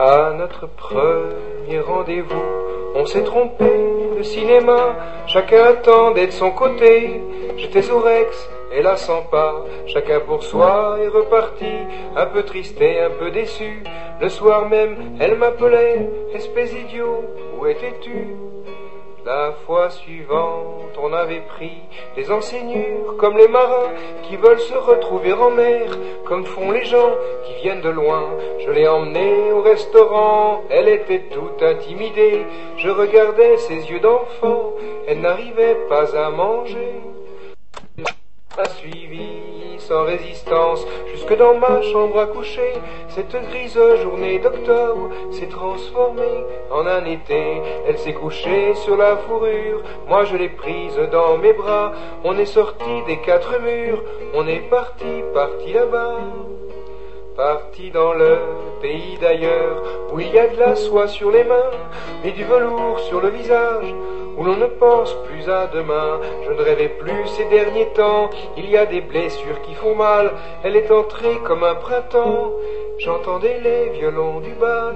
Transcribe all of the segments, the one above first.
À notre premier rendez-vous, on s'est trompé de cinéma, chacun attendait de son côté. J'étais au Rex, elle à 100 pas, chacun pour soi est reparti, un peu triste et un peu déçu. Le soir même, elle m'appelait, espèce idiot, où étais-tu? La fois suivante, on avait pris des enseignures comme les marins qui veulent se retrouver en mer, comme font les gens qui viennent de loin. Je l'ai emmenée au restaurant, elle était toute intimidée. Je regardais ses yeux d'enfant, elle n'arrivait pas à manger. A suivi sans résistance jusque dans ma chambre à coucher. Cette grise journée d'octobre s'est transformée en un été. Elle s'est couchée sur la fourrure, moi je l'ai prise dans mes bras. On est sorti des quatre murs, on est parti là-bas. Parti dans le pays d'ailleurs, où il y a de la soie sur les mains et du velours sur le visage, où l'on ne pense plus à demain. Je ne rêvais plus ces derniers temps, il y a des blessures qui font mal. Elle est entrée comme un printemps, j'entendais les violons du bal.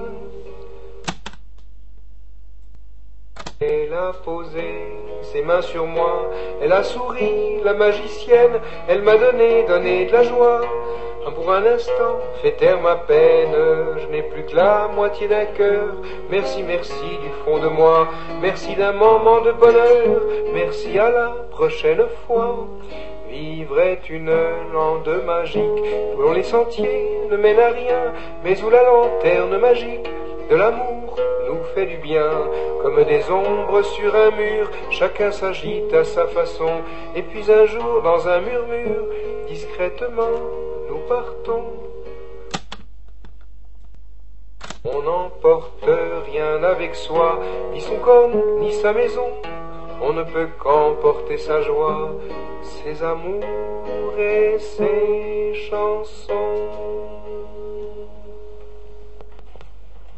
Elle a posé ses mains sur moi, elle a souri, la magicienne, elle m'a donné de la joie. Pour un instant, fait taire ma peine, je n'ai plus que la moitié d'un cœur. Merci, merci du fond de moi, merci d'un moment de bonheur, merci à la prochaine fois. Vivre est une lande magique, où l'on les sentiers ne mènent à rien, mais où la lanterne magique de l'amour nous fait du bien. Comme des ombres sur un mur, chacun s'agite à sa façon, et puis un jour dans un murmure, discrètement nous partons. On n'emporte rien avec soi, ni son corps, ni sa maison. On ne peut qu'emporter sa joie, ses amours et ses chansons.